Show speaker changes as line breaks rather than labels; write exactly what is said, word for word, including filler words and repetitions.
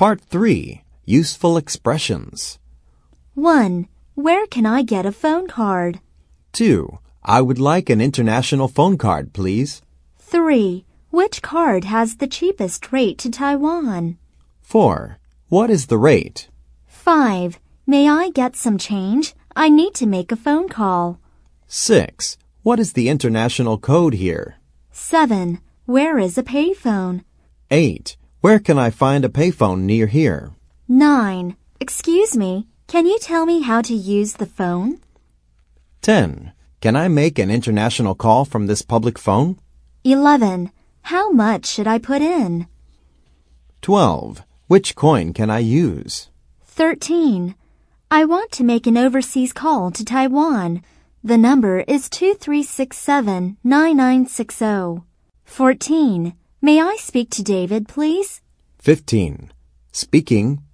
Part three. Useful expressions.
one. Where can I get a phone card?
two. I would like an international phone card, please.
three. Which card has the cheapest rate to Taiwan?
four. What is the rate?
five. May I get some change? I need to make a phone call.
six. What is the international code here?
seven. Where is a payphone?
eight. Where can I find a payphone near here?
nine. Excuse me, can you tell me how to use the phone?
ten. Can I make an international call from this public phone?
eleven. How much should I put in?
twelve. Which coin can I use?
thirteen. I want to make an overseas call to Taiwan. The number is two three six seven, nine nine six zero. fourteen. May I speak to David, please?
fifteen. Speaking.